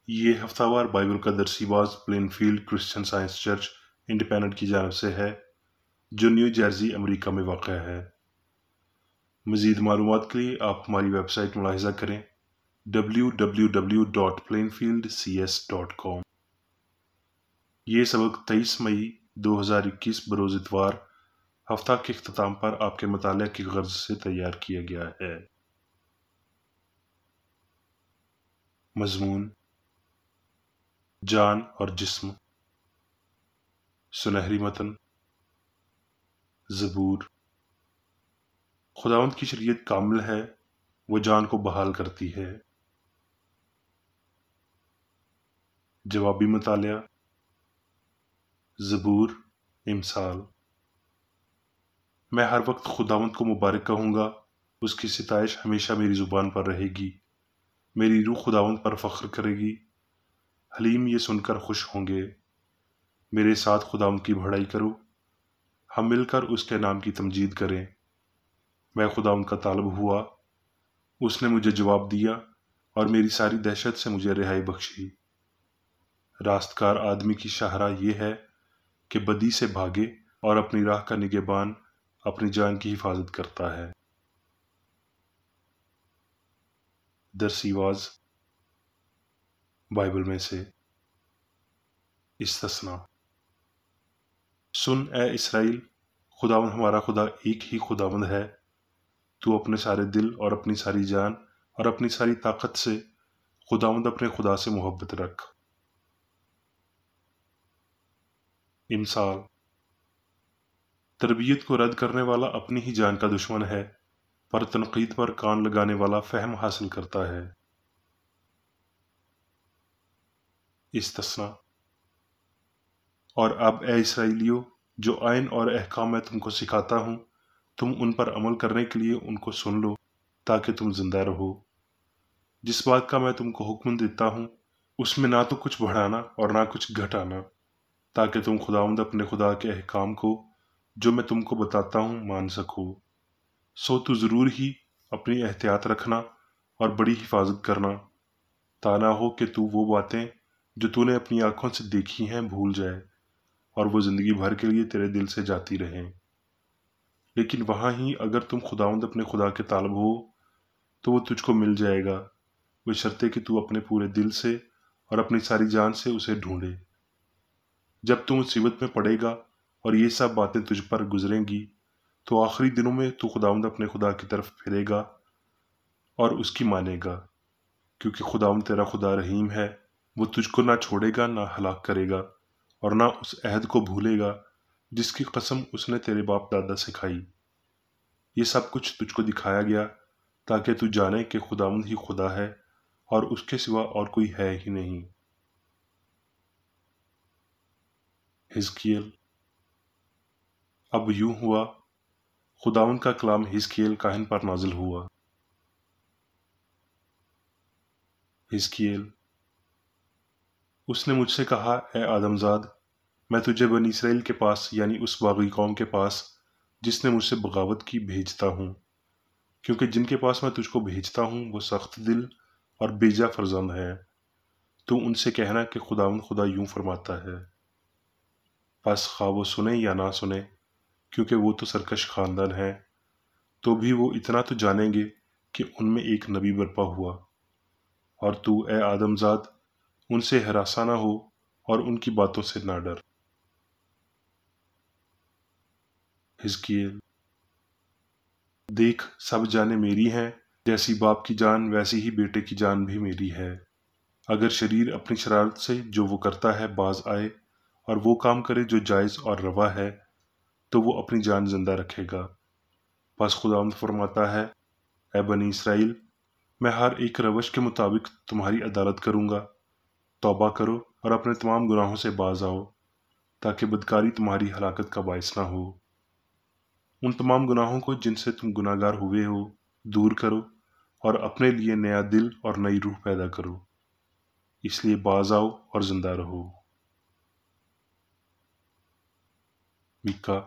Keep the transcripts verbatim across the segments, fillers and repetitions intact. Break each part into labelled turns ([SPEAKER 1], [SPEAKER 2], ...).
[SPEAKER 1] یہ ہفتہ وار بائبل کا درسی باز Plainfield Christian Science Church Independent کی جانب سے ہے جو نیو جرسی امریکہ میں واقع ہے۔ مزید معلومات کے لیے آپ ہماری ویب سائٹ ملاحظہ کریں W W W dot Plainfield C S dot com. یہ سبق تیئیس مئی دو ہزار اکیس بروز اتوار ہفتہ کے اختتام پر آپ کے مطالعہ کی غرض سے تیار کیا گیا ہے۔ مضمون: جان اور جسم۔ سنہری متن: زبور۔ خداوند کی شریعت کامل ہے، وہ جان کو بحال کرتی ہے۔ جوابی مطالعہ: زبور، امثال۔ میں ہر وقت خداوند کو مبارک کہوں گا، اس کی ستائش ہمیشہ میری زبان پر رہے گی۔ میری روح خداوند پر فخر کرے گی، حلیم یہ سن کر خوش ہوں گے۔ میرے ساتھ خداوند کی بڑائی کرو، ہم مل کر اس کے نام کی تمجید کریں۔ میں خداوند کا طالب ہوا، اس نے مجھے جواب دیا اور میری ساری دہشت سے مجھے رہائی بخشی۔ راستکار آدمی کی شاہراہ یہ ہے کہ بدی سے بھاگے اور اپنی راہ کا نگہبان اپنی جان کی حفاظت کرتا ہے۔ درسی واز بائبل میں سے استثناء: سن اے اسرائیل، خداوند ہمارا خدا ایک ہی خداوند ہے۔ تو اپنے سارے دل اور اپنی ساری جان اور اپنی ساری طاقت سے خداوند اپنے خدا سے محبت رکھ۔ امثال: تربیت کو رد کرنے والا اپنی ہی جان کا دشمن ہے، پر تنقید پر کان لگانے والا فہم حاصل کرتا ہے۔ استثناء: اور اب اے اسرائیلیو، جو آئین اور احکام میں تم کو سکھاتا ہوں، تم ان پر عمل کرنے کے لیے ان کو سن لو تاکہ تم زندہ رہو۔ جس بات کا میں تم کو حکم دیتا ہوں، اس میں نہ تو کچھ بڑھانا اور نہ کچھ گھٹانا، تاکہ تم خداوند اپنے خدا کے احکام کو جو میں تم کو بتاتا ہوں مان سکو۔ سو تو ضرور ہی اپنی احتیاط رکھنا اور بڑی حفاظت کرنا، تا نہ ہو کہ تو وہ باتیں جو تو نے اپنی آنکھوں سے دیکھی ہیں بھول جائے اور وہ زندگی بھر کے لیے تیرے دل سے جاتی رہیں۔ لیکن وہاں ہی اگر تم خداوند اپنے خدا کے طالب ہو تو وہ تجھ کو مل جائے گا، بشرطے کہ تو اپنے پورے دل سے اور اپنی ساری جان سے اسے ڈھونڈے۔ جب تم مصیبت میں پڑے گا اور یہ سب باتیں تجھ پر گزریں گی تو آخری دنوں میں تو خداوند اپنے خدا کی طرف پھرے گا اور اس کی مانے گا، کیونکہ خداوند تیرا خدا رحیم ہے، وہ تجھ کو نہ چھوڑے گا نہ ہلاک کرے گا اور نہ اس عہد کو بھولے گا جس کی قسم اس نے تیرے باپ دادا سے کھائی۔ یہ سب کچھ تجھ کو دکھایا گیا تاکہ تو جانے کہ خداوند ہی خدا ہے اور اس کے سوا اور کوئی ہے ہی نہیں۔ حزقیل۔ اب یوں ہوا، خداوند کا کلام حزقیل کاہن پر نازل ہوا۔ حزقیل۔ اس نے مجھ سے کہا، اے آدم زاد، میں تجھے بنی اسرائیل کے پاس یعنی اس باغی قوم کے پاس جس نے مجھ سے بغاوت کی بھیجتا ہوں، کیونکہ جن کے پاس میں تجھ کو بھیجتا ہوں وہ سخت دل اور بیجا فرزند ہیں۔ تو ان سے کہنا کہ خداوند خدا یوں فرماتا ہے۔ پس خواہ وہ سنیں یا نہ سنیں، کیونکہ وہ تو سرکش خاندان ہیں، تو بھی وہ اتنا تو جانیں گے کہ ان میں ایک نبی برپا ہوا۔ اور تو اے آدم زاد ان سے ہراساں نہ ہو اور ان کی باتوں سے نہ ڈر۔ حزقیل۔ دیکھ، سب جانیں میری ہیں، جیسی باپ کی جان ویسی ہی بیٹے کی جان بھی میری ہے۔ اگر شریر اپنی شرارت سے جو وہ کرتا ہے باز آئے اور وہ کام کرے جو جائز اور روا ہے تو وہ اپنی جان زندہ رکھے گا۔ پس خداوند فرماتا ہے، اے بنی اسرائیل، میں ہر ایک روش کے مطابق تمہاری عدالت کروں گا۔ توبہ کرو اور اپنے تمام گناہوں سے باز آؤ، تاکہ بدکاری تمہاری ہلاکت کا باعث نہ ہو۔ ان تمام گناہوں کو جن سے تم گناہ گار ہوئے ہو دور کرو اور اپنے لیے نیا دل اور نئی روح پیدا کرو، اس لیے باز آؤ اور زندہ رہو۔ میکا۔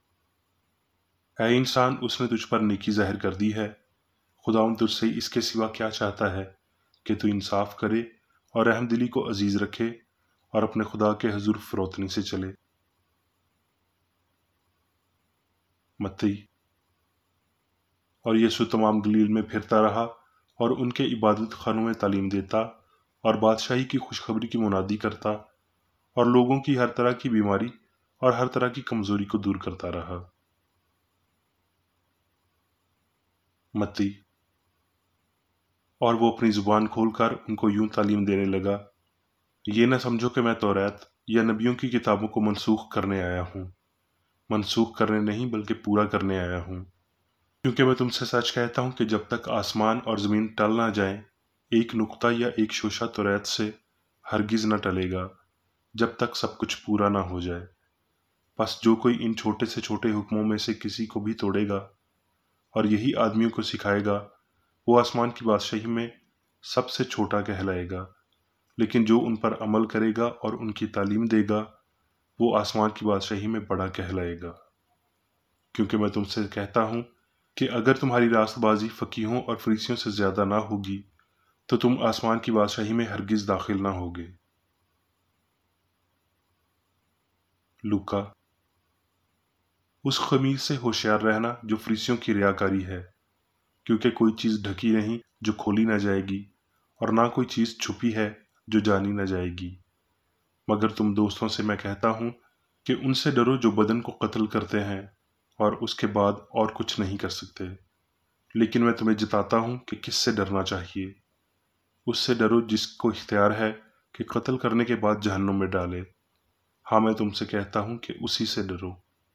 [SPEAKER 1] اے انسان، اس نے تجھ پر نیکی ظاہر کر دی ہے، خداوند تجھ سے اس کے سوا کیا چاہتا ہے کہ تو انصاف کرے اور رحم دلی کو عزیز رکھے اور اپنے خدا کے حضور فروتنی سے چلے۔ متی۔ اور یسوع تمام گلیل میں پھرتا رہا اور ان کے عبادت خانوں میں تعلیم دیتا اور بادشاہی کی خوشخبری کی منادی کرتا اور لوگوں کی ہر طرح کی بیماری اور ہر طرح کی کمزوری کو دور کرتا رہا۔ متی۔ اور وہ اپنی زبان کھول کر ان کو یوں تعلیم دینے لگا، یہ نہ سمجھو کہ میں توریت یا نبیوں کی کتابوں کو منسوخ کرنے آیا ہوں، منسوخ کرنے نہیں بلکہ پورا کرنے آیا ہوں۔ کیونکہ میں تم سے سچ کہتا ہوں کہ جب تک آسمان اور زمین ٹل نہ جائیں، ایک نقطہ یا ایک شوشہ توریت سے ہرگز نہ ٹلے گا، جب تک سب کچھ پورا نہ ہو جائے۔ پس جو کوئی ان چھوٹے سے چھوٹے حکموں میں سے کسی کو بھی توڑے گا اور یہی آدمیوں کو سکھائے گا، وہ آسمان کی بادشاہی میں سب سے چھوٹا کہلائے گا، لیکن جو ان پر عمل کرے گا اور ان کی تعلیم دے گا، وہ آسمان کی بادشاہی میں بڑا کہلائے گا۔ کیونکہ میں تم سے کہتا ہوں کہ اگر تمہاری راست بازی فقیہوں اور فریسیوں سے زیادہ نہ ہوگی تو تم آسمان کی بادشاہی میں ہرگز داخل نہ ہوگے۔ لوکا۔ اس خمیر سے ہوشیار رہنا جو فریسیوں کی ریاکاری ہے، کیونکہ کوئی چیز ڈھکی نہیں جو کھولی نہ جائے گی، اور نہ کوئی چیز چھپی ہے جو جانی نہ جائے گی۔ مگر تم دوستوں سے میں کہتا ہوں کہ ان سے ڈرو جو بدن کو قتل کرتے ہیں اور اس کے بعد اور کچھ نہیں کر سکتے۔ لیکن میں تمہیں جتاتا ہوں کہ کس سے ڈرنا چاہیے۔ اس سے ڈرو جس کو اختیار ہے کہ قتل کرنے کے بعد جہنم میں ڈالے۔ ہاں، میں تم سے کہتا ہوں کہ اسی سے ڈرو۔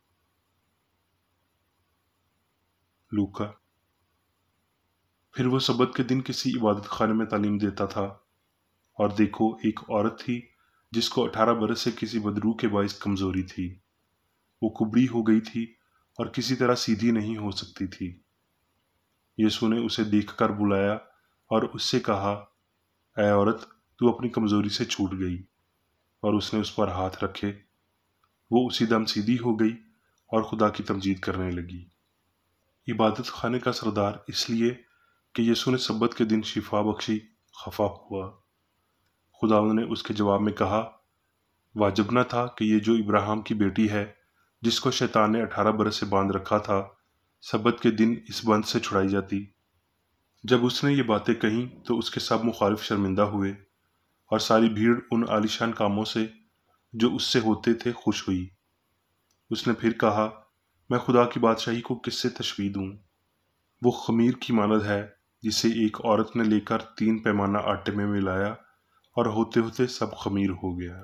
[SPEAKER 1] لوکا۔ پھر وہ سبت کے دن کسی عبادت خانے میں تعلیم دیتا تھا، اور دیکھو ایک عورت تھی جس کو اٹھارہ برس سے کسی بدروح کے باعث کمزوری تھی۔ وہ کبڑی ہو گئی تھی اور کسی طرح سیدھی نہیں ہو سکتی تھی۔ یسوع نے اسے دیکھ کر بلایا اور اس سے کہا، اے عورت، تو اپنی کمزوری سے چھوٹ گئی، اور اس نے اس پر ہاتھ رکھے۔ وہ اسی دم سیدھی ہو گئی اور خدا کی تمجید کرنے لگی۔ عبادت خانے کا سردار اس لیے کہ یسوع نے سبت کے دن شفا بخشی خفا ہوا۔ خداوند نے اس کے جواب میں کہا، واجب نہ تھا کہ یہ جو ابراہیم کی بیٹی ہے، جس کو شیطان نے اٹھارہ برس سے باندھ رکھا تھا، سبت کے دن اس بند سے چھڑائی جاتی۔ جب اس نے یہ باتیں کہیں تو اس کے سب مخالف شرمندہ ہوئے، اور ساری بھیڑ ان عالیشان کاموں سے جو اس سے ہوتے تھے خوش ہوئی۔ اس نے پھر کہا، میں خدا کی بادشاہی کو کس سے تشبیہ دوں؟ وہ خمیر کی مانند ہے جسے ایک عورت نے لے کر تین پیمانہ آٹے میں ملایا، اور ہوتے ہوتے سب خمیر ہو گیا۔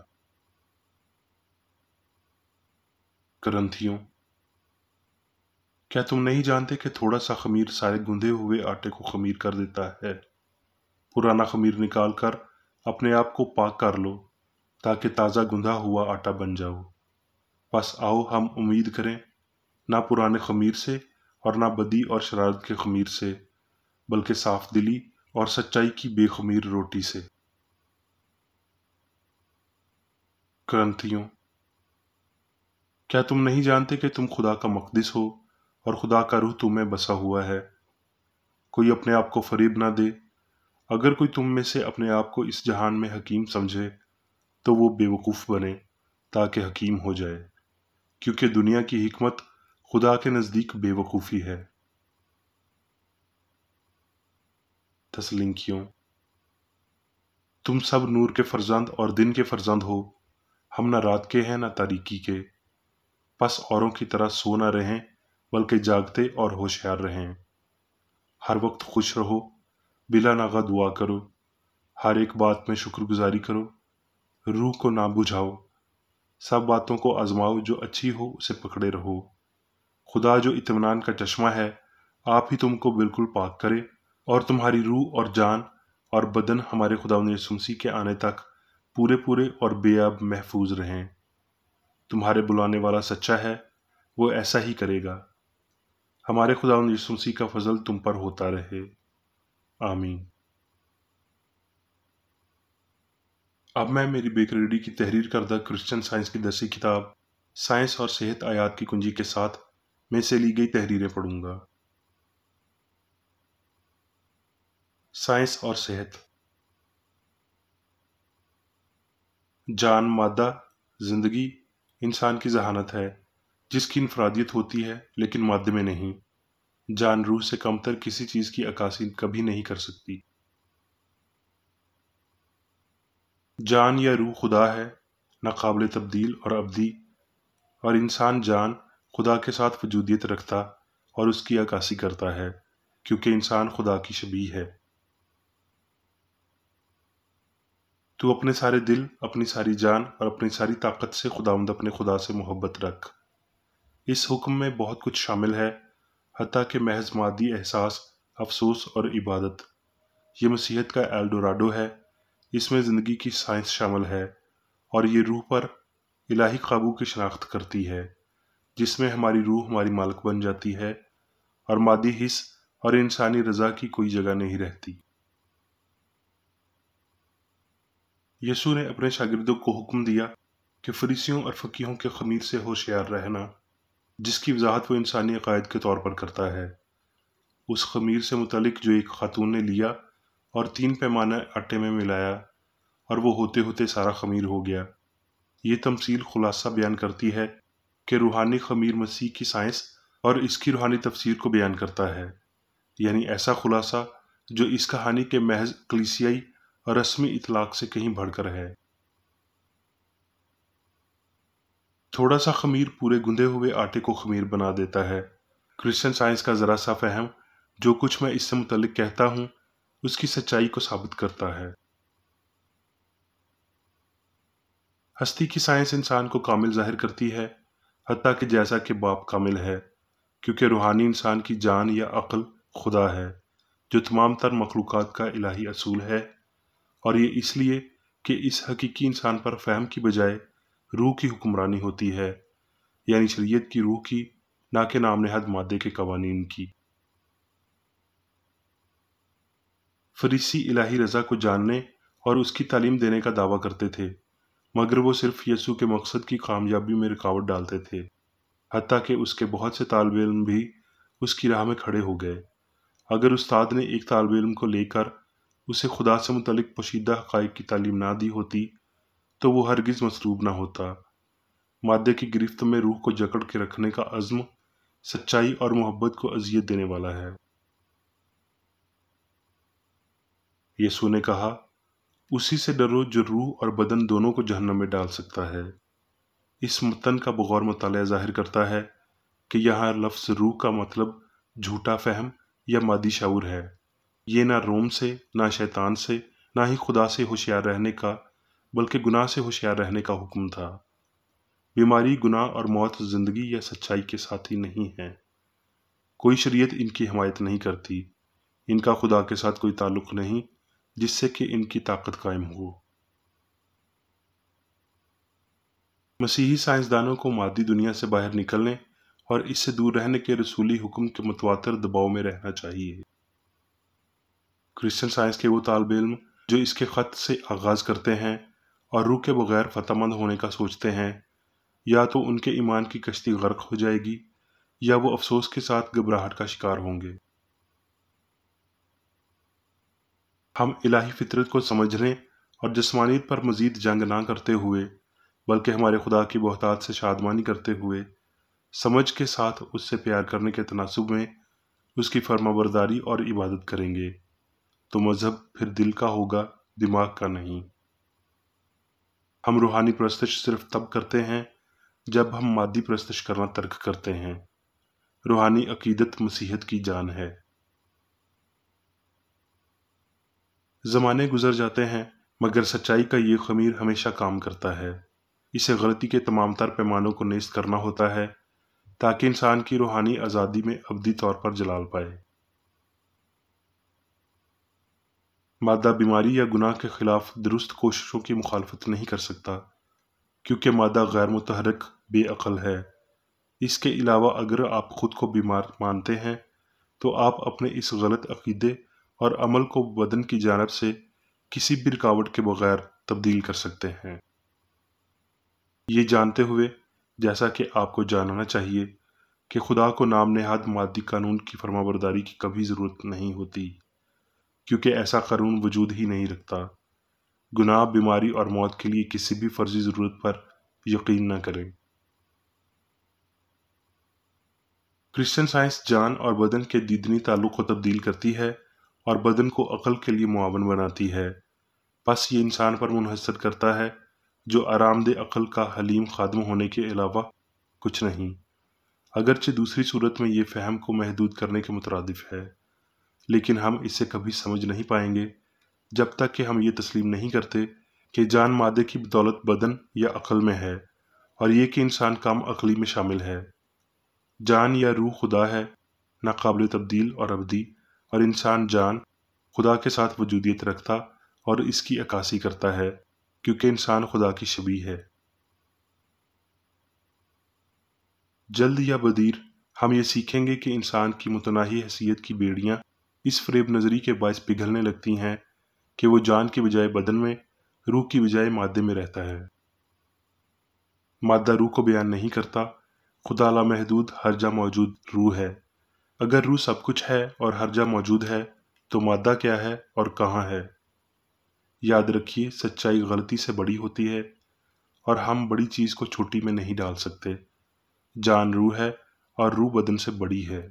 [SPEAKER 1] کرنتھیوں۔ کیا تم نہیں جانتے کہ تھوڑا سا خمیر سارے گندھے ہوئے آٹے کو خمیر کر دیتا ہے؟ پرانا خمیر نکال کر اپنے آپ کو پاک کر لو، تاکہ تازہ گندھا ہوا آٹا بن جاؤ۔ بس آؤ ہم امید کریں، نہ پرانے خمیر سے اور نہ بدی اور شرارت کے خمیر سے، بلکہ صاف دلی اور سچائی کی بے خمیر روٹی سے۔ کرنتھیوں۔ کیا تم نہیں جانتے کہ تم خدا کا مقدس ہو اور خدا کا روح تم میں بسا ہوا ہے؟ کوئی اپنے آپ کو فریب نہ دے۔ اگر کوئی تم میں سے اپنے آپ کو اس جہان میں حکیم سمجھے تو وہ بے وقوف بنے تاکہ حکیم ہو جائے، کیونکہ دنیا کی حکمت خدا کے نزدیک بے وقوفی ہے۔ تسلنکیوں۔ تم سب نور کے فرزند اور دن کے فرزند ہو، ہم نہ رات کے ہیں نہ تاریکی کے۔ پس اوروں کی طرح سو نہ رہیں بلکہ جاگتے اور ہوشیار رہیں۔ ہر وقت خوش رہو، بلا ناغہ دعا کرو، ہر ایک بات میں شکر گزاری کرو، روح کو نہ بجھاؤ، سب باتوں کو آزماؤ، جو اچھی ہو اسے پکڑے رہو۔ خدا جو اطمینان کا چشمہ ہے، آپ ہی تم کو بالکل پاک کرے، اور تمہاری روح اور جان اور بدن ہمارے خداوند یسوع مسیح کے آنے تک پورے پورے اور بے عیب محفوظ رہیں۔ تمہارے بلانے والا سچا ہے، وہ ایسا ہی کرے گا۔ ہمارے خداوند یسوع مسیح کا فضل تم پر ہوتا رہے۔ آمین۔ اب میں میری بیکریڈی کی تحریر کردہ کرسچن سائنس کی درسی کتاب سائنس اور صحت آیات کی کنجی کے ساتھ میں سے لی گئی تحریریں پڑھوں گا۔ سائنس اور صحت۔ جان مادہ زندگی انسان کی ذہانت ہے جس کی انفرادیت ہوتی ہے لیکن مادے میں نہیں۔ جان روح سے کم تر کسی چیز کی عکاسی کبھی نہیں کر سکتی۔ جان یا روح خدا ہے، ناقابل تبدیل اور ابدی، اور انسان جان خدا کے ساتھ وجودیت رکھتا اور اس کی عکاسی کرتا ہے کیونکہ انسان خدا کی شبیہ ہے۔ تو اپنے سارے دل، اپنی ساری جان اور اپنی ساری طاقت سے خداوند اپنے خدا سے محبت رکھ۔ اس حکم میں بہت کچھ شامل ہے، حتیٰ کہ محض مادی احساس، افسوس اور عبادت۔ یہ مسیحیت کا ایلڈوراڈو ہے۔ اس میں زندگی کی سائنس شامل ہے اور یہ روح پر الہی قابو کی شناخت کرتی ہے، جس میں ہماری روح ہماری مالک بن جاتی ہے اور مادی حص اور انسانی رضا کی کوئی جگہ نہیں رہتی۔ یسوع نے اپنے شاگردوں کو حکم دیا کہ فریسیوں اور فقیہوں کے خمیر سے ہوشیار رہنا، جس کی وضاحت وہ انسانی عقائد کے طور پر کرتا ہے۔ اس خمیر سے متعلق جو ایک خاتون نے لیا اور تین پیمانہ آٹے میں ملایا اور وہ ہوتے ہوتے سارا خمیر ہو گیا۔ یہ تمثیل خلاصہ بیان کرتی ہے کہ روحانی خمیر مسیح کی سائنس اور اس کی روحانی تفسیر کو بیان کرتا ہے، یعنی ایسا خلاصہ جو اس کہانی کے محض کلیسیائی اور رسمی اطلاق سے کہیں بڑھ کر ہے۔ تھوڑا سا خمیر پورے گندے ہوئے آٹے کو خمیر بنا دیتا ہے۔ کرسچن سائنس کا ذرا سا فہم جو کچھ میں اس سے متعلق کہتا ہوں اس کی سچائی کو ثابت کرتا ہے۔ ہستی کی سائنس انسان کو کامل ظاہر کرتی ہے، حتیٰ کہ جیسا کہ باپ کامل ہے، کیونکہ روحانی انسان کی جان یا عقل خدا ہے، جو تمام تر مخلوقات کا الہی اصول ہے، اور یہ اس لیے کہ اس حقیقی انسان پر فہم کی بجائے روح کی حکمرانی ہوتی ہے، یعنی شریعت کی روح کی، نہ کہ نام نہاد مادے کے قوانین کی۔ فریسی الہی رضا کو جاننے اور اس کی تعلیم دینے کا دعویٰ کرتے تھے، مگر وہ صرف یسوع کے مقصد کی کامیابی میں رکاوٹ ڈالتے تھے، حتیٰ کہ اس کے بہت سے طالب علم بھی اس کی راہ میں کھڑے ہو گئے۔ اگر استاد نے ایک طالب علم کو لے کر اسے خدا سے متعلق پوشیدہ حقائق کی تعلیم نہ دی ہوتی تو وہ ہرگز مصلوب نہ ہوتا۔ مادے کی گرفت میں روح کو جکڑ کے رکھنے کا عزم سچائی اور محبت کو اذیت دینے والا ہے۔ یسوع نے کہا، اسی سے ڈرو جو روح اور بدن دونوں کو جہنم میں ڈال سکتا ہے۔ اس متن کا بغور مطالعہ ظاہر کرتا ہے کہ یہاں لفظ روح کا مطلب جھوٹا فہم یا مادی شعور ہے۔ یہ نہ روم سے، نہ شیطان سے، نہ ہی خدا سے ہوشیار رہنے کا، بلکہ گناہ سے ہوشیار رہنے کا حکم تھا۔ بیماری، گناہ اور موت زندگی یا سچائی کے ساتھی نہیں ہیں۔ کوئی شریعت ان کی حمایت نہیں کرتی۔ ان کا خدا کے ساتھ کوئی تعلق نہیں جس سے کہ ان کی طاقت قائم ہو۔ مسیحی سائنسدانوں کو مادی دنیا سے باہر نکلنے اور اس سے دور رہنے کے رسولی حکم کے متواتر دباؤ میں رہنا چاہیے۔ کرسچن سائنس کے وہ طالب علم جو اس کے خط سے آغاز کرتے ہیں اور روح کے بغیر فتح مند ہونے کا سوچتے ہیں، یا تو ان کے ایمان کی کشتی غرق ہو جائے گی یا وہ افسوس کے ساتھ گھبراہٹ کا شکار ہوں گے۔ ہم الہی فطرت کو سمجھنے اور جسمانیت پر مزید جنگ نہ کرتے ہوئے، بلکہ ہمارے خدا کی بہتات سے شادمانی کرتے ہوئے، سمجھ کے ساتھ اس سے پیار کرنے کے تناسب میں اس کی فرما برداری اور عبادت کریں گے، تو مذہب پھر دل کا ہوگا، دماغ کا نہیں۔ ہم روحانی پرستش صرف تب کرتے ہیں جب ہم مادی پرستش کرنا ترک کرتے ہیں۔ روحانی عقیدت مسیحیت کی جان ہے۔ زمانے گزر جاتے ہیں مگر سچائی کا یہ خمیر ہمیشہ کام کرتا ہے۔ اسے غلطی کے تمام تر پیمانوں کو نیست کرنا ہوتا ہے تاکہ انسان کی روحانی آزادی میں ابدی طور پر جلال پائے۔ مادہ بیماری یا گناہ کے خلاف درست کوششوں کی مخالفت نہیں کر سکتا، کیونکہ مادہ غیر متحرک، بے عقل ہے۔ اس کے علاوہ اگر آپ خود کو بیمار مانتے ہیں تو آپ اپنے اس غلط عقیدے اور عمل کو بدن کی جانب سے کسی بھی رکاوٹ کے بغیر تبدیل کر سکتے ہیں۔ یہ جانتے ہوئے، جیسا کہ آپ کو جاننا چاہیے، کہ خدا کو نام نہاد مادی قانون کی فرمانبرداری کی کبھی ضرورت نہیں ہوتی، کیونکہ ایسا قانون وجود ہی نہیں رکھتا۔ گناہ، بیماری اور موت کے لیے کسی بھی فرضی ضرورت پر یقین نہ کریں۔ کرسچن سائنس جان اور بدن کے دیدنی تعلق کو تبدیل کرتی ہے اور بدن کو عقل کے لیے معاون بناتی ہے۔ پس یہ انسان پر منحصر کرتا ہے، جو آرام دہ عقل کا حلیم خادم ہونے کے علاوہ کچھ نہیں۔ اگرچہ دوسری صورت میں یہ فہم کو محدود کرنے کے مترادف ہے، لیکن ہم اسے کبھی سمجھ نہیں پائیں گے جب تک کہ ہم یہ تسلیم نہیں کرتے کہ جان مادے کی بدولت بدن یا عقل میں ہے، اور یہ کہ انسان کم عقلی میں شامل ہے۔ جان یا روح خدا ہے، ناقابل تبدیل اور ابدی، اور انسان جان خدا کے ساتھ وجودیت رکھتا اور اس کی عکاسی کرتا ہے، کیونکہ انسان خدا کی شبیہ ہے۔ جلد یا بدیر ہم یہ سیکھیں گے کہ انسان کی متناہی حیثیت کی بیڑیاں اس فریب نظری کے باعث پگھلنے لگتی ہیں کہ وہ جان کی بجائے بدن میں، روح کی بجائے مادے میں رہتا ہے۔ مادہ روح کو بیان نہیں کرتا۔ خدا لامحدود ہر جا موجود روح ہے۔ اگر روح سب کچھ ہے اور ہر جا موجود ہے تو مادہ کیا ہے اور کہاں ہے؟ یاد رکھیے، سچائی غلطی سے بڑی ہوتی ہے اور ہم بڑی چیز کو چھوٹی میں نہیں ڈال سکتے۔ جان روح ہے اور روح بدن سے بڑی ہے۔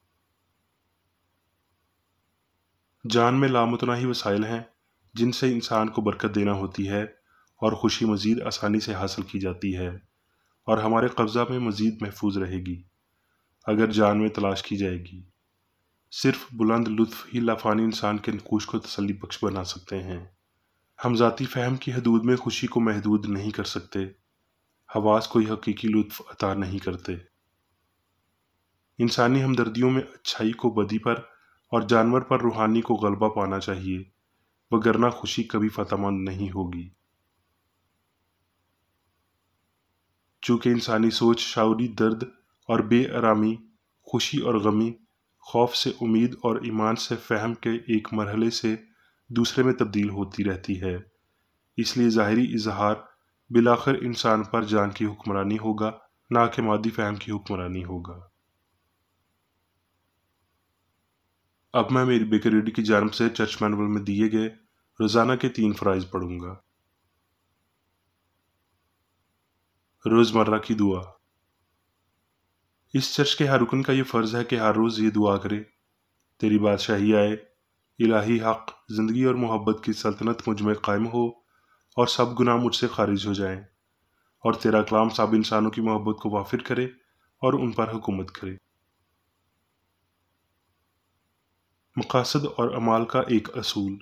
[SPEAKER 1] جان میں لامتناہی وسائل ہیں جن سے انسان کو برکت دینا ہوتی ہے اور خوشی مزید آسانی سے حاصل کی جاتی ہے اور ہمارے قبضہ میں مزید محفوظ رہے گی اگر جان میں تلاش کی جائے گی۔ صرف بلند لطف ہی لافانی انسان کے نقوش کو تسلی بخش بنا سکتے ہیں۔ ہم ذاتی فہم کی حدود میں خوشی کو محدود نہیں کر سکتے۔ حواس کوئی حقیقی لطف عطا نہیں کرتے۔ انسانی ہمدردیوں میں اچھائی کو بدی پر اور جانور پر روحانی کو غلبہ پانا چاہیے، وگرنہ خوشی کبھی فتح مند نہیں ہوگی۔ چونکہ انسانی سوچ شعوری درد اور بے آرامی، خوشی اور غمی، خوف سے امید اور ایمان سے فہم کے ایک مرحلے سے دوسرے میں تبدیل ہوتی رہتی ہے، اس لیے ظاہری اظہار بالآخر انسان پر جان کی حکمرانی ہوگا، نہ کہ مادی فہم کی حکمرانی ہوگا۔ اب میں میری بیکر ریڈی کی جانب سے چرچ مینول میں دیے گئے روزانہ کے تین فرائض پڑھوں گا۔ روزمرہ کی دعا۔ اس چرچ کے ہر رکن کا یہ فرض ہے کہ ہر روز یہ دعا کرے: تیری بادشاہی آئے، الہی حق، زندگی اور محبت کی سلطنت مجھ میں قائم ہو اور سب گناہ مجھ سے خارج ہو جائیں، اور تیرا کلام سب انسانوں کی محبت کو وافر کرے اور ان پر حکومت کرے۔ مقاصد اور اعمال کا ایک اصول۔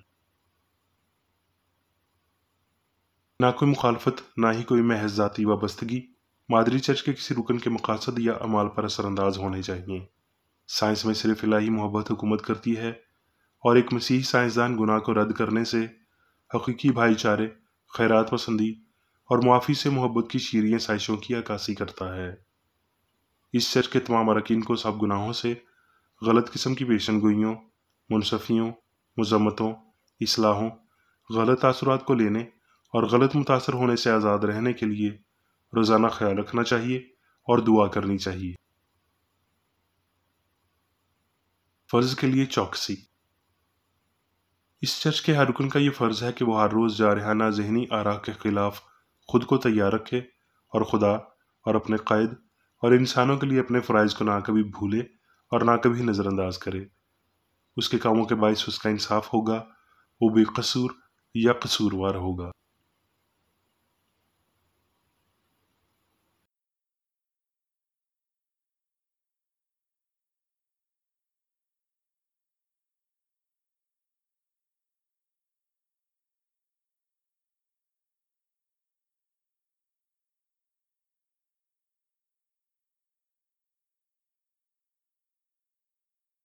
[SPEAKER 1] نہ کوئی مخالفت، نہ ہی کوئی محض ذاتی وابستگی مادری چرچ کے کسی رکن کے مقاصد یا اعمال پر اثر انداز ہونے چاہیے۔ سائنس میں صرف الہی محبت حکومت کرتی ہے، اور ایک مسیحی سائنسدان گناہ کو رد کرنے سے، حقیقی بھائی چارے، خیرات پسندی اور معافی سے محبت کی شیریں سائشوں کی عکاسی کرتا ہے۔ اس چرچ کے تمام اراکین کو سب گناہوں سے، غلط قسم کی پیشن گوئیوں، منصفیوں، مذمتوں، اصلاحوں، غلط تاثرات کو لینے اور غلط متاثر ہونے سے آزاد رہنے کے لیے روزانہ خیال رکھنا چاہیے اور دعا کرنی چاہیے۔ فرض کے لیے چوکسی۔ اس چرچ کے ہر رکن کا یہ فرض ہے کہ وہ ہر روز جارحانہ ذہنی آراء کے خلاف خود کو تیار رکھے اور خدا اور اپنے قائد اور انسانوں کے لیے اپنے فرائض کو نہ کبھی بھولے اور نہ کبھی نظر انداز کرے۔ اس کے کاموں کے باعث اس کا انصاف ہوگا، وہ بے قصور یا قصوروار ہوگا۔